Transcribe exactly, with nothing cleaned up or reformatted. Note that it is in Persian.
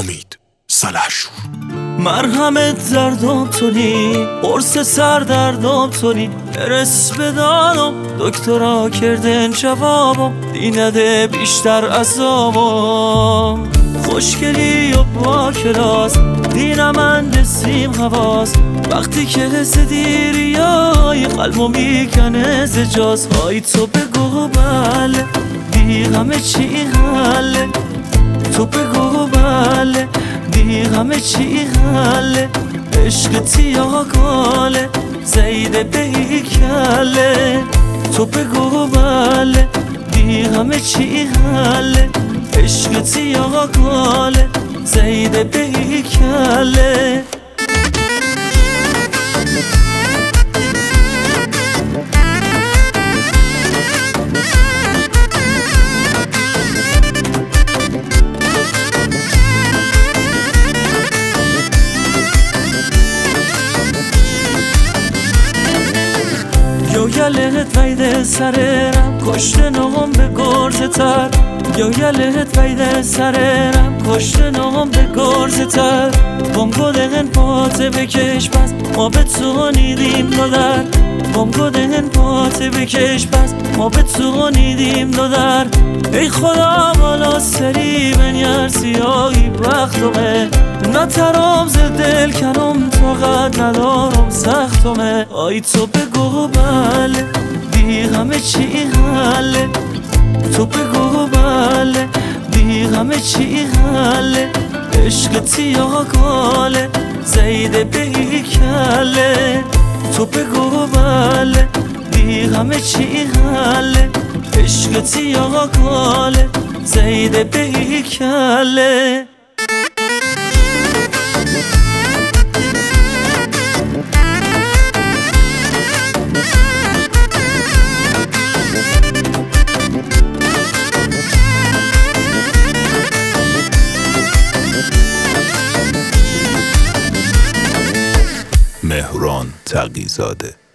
امید سلحشور. مرهمت دردم تونی، قرص سردردم تونی، برس بدانم دکترا کردن جوابم، دینده بیشتر عذابم. خوشگلی و با کلاس دینم اندسیم حواس، وقتی که زدیری های قلبو میکنه زجاز. های تو بگو بله دی همه چی حله، تو بگو بله دی همه چی حله. عشقتی یا گاله زیده بیکله، تو بگو بله دی همه چی حله. عشقتی یا گاله زیده بیکله. یا یلت ویده سرم کشته نام به گرزه تر، یا یلت ویده سرم کشته نام به گرزه تر. بام گودهن پاته بکش پس ما به تو نیدیم دادر، بام گودهن پاته بکش پس ما به تو نیدیم دادر. ای خدا بالا سری بنیر سیاهی بختمه، نترام ز دل کنم طاقت ندارم سختمه. آی تو بگو بله دی همه چی حله، تو بگو بله دی همه چی حله. عشقتی یا گاله زیده بیکله، تو بگو بله دی همه چی حله. عشقتی یا گاله زیده بیکله. مهران تقی‌زاده.